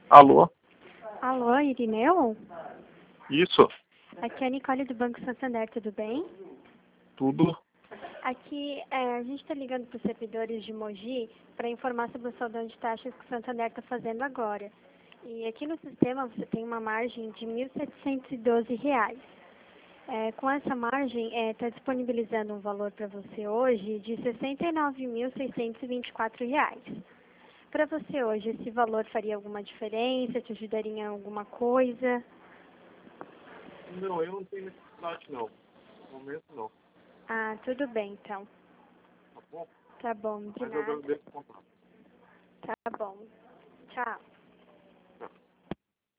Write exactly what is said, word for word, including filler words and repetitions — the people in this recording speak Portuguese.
Alô? Alô, Irineu? Isso, Aqui é a Nicole do Banco Santander, tudo bem? tudo. Aqui, é, a gente está ligando para os servidores de Mogi para informar sobre o saldão de taxas que o Santander está fazendo agora. E aqui no sistema você tem uma margem de mil setecentos e doze reais. É, com essa margem, está disponibilizando um valor para você hoje de sessenta e nove mil seiscentos e vinte e quatro reais. Para você hoje, esse valor faria alguma diferença? Te ajudaria em alguma coisa? Não, eu não tenho necessidade não. No momento não, Ah, tudo bem então. tá bom? Tá bom, de Mas eu nada. agradeço o contato. Tá bom. Tchau.